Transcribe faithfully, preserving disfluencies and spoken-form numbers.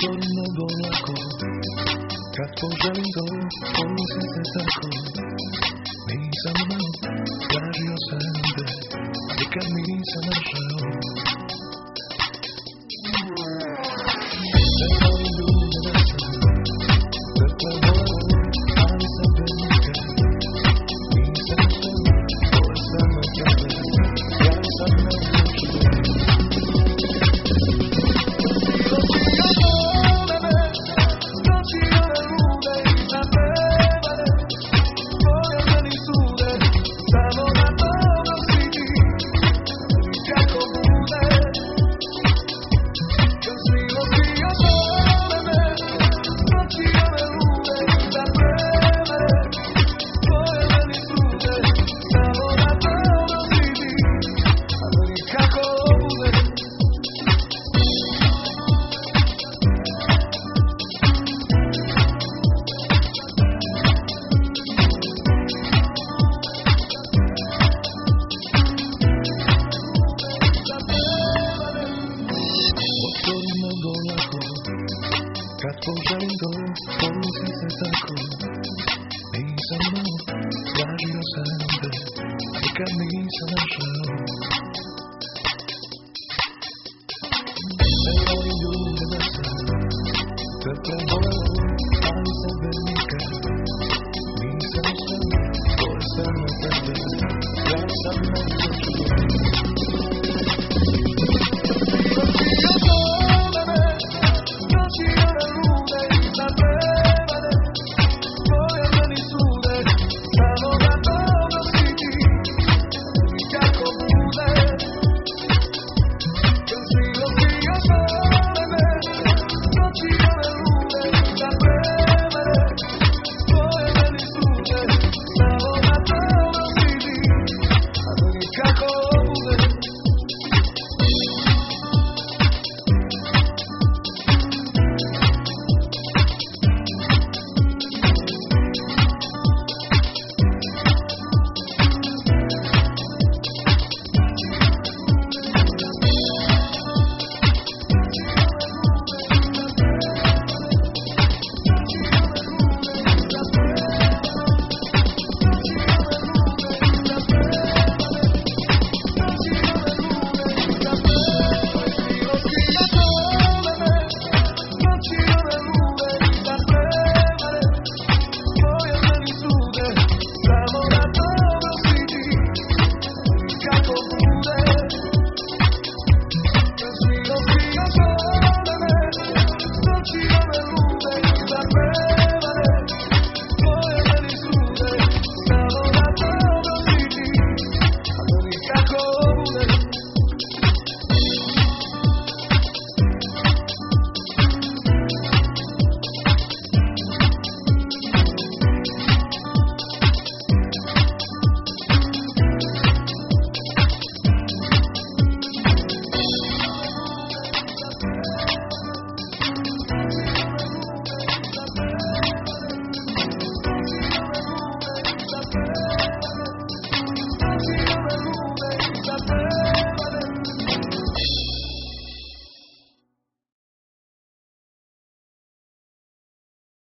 to nebo lako, kad poželim to, ponosim se tako. Nisam imao, tražio sam te, nikad nisam našao. Ne volim ljude da sam, da te volim, ali sam te nikad. Nisam uspeo, pored samo tebe, ja sam naučio. Kad poželim to, ponosim se tako. Nisam imao, tražio sam te, nikad nisam našao. Ne volim ljude da sam, te